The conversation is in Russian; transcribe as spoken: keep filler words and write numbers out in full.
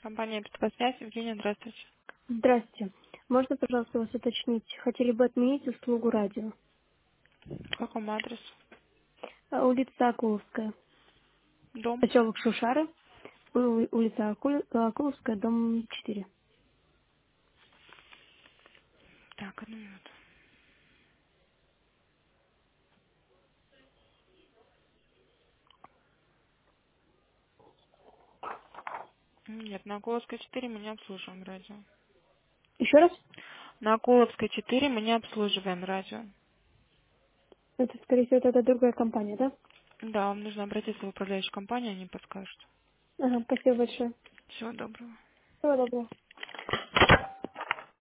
Компания «Беспосвязь». Евгения, здравствуйте. Здравствуйте. Можно, пожалуйста, вас уточнить? Хотели бы отменить услугу радио. По какому адресу? А, Улица Акуловская. Дом. Поселок Шушары. У- Улица Аку- Акуловская, дом четыре. Так, одну минуту. Нет, на Окуловской четыре мы не обслуживаем радио. Еще раз? На Окуловской четыре мы не обслуживаем радио. Это, скорее всего, это другая компания, да? Да, вам нужно обратиться в управляющую компанию, они подскажут. Ага, спасибо большое. Всего доброго. Всего доброго.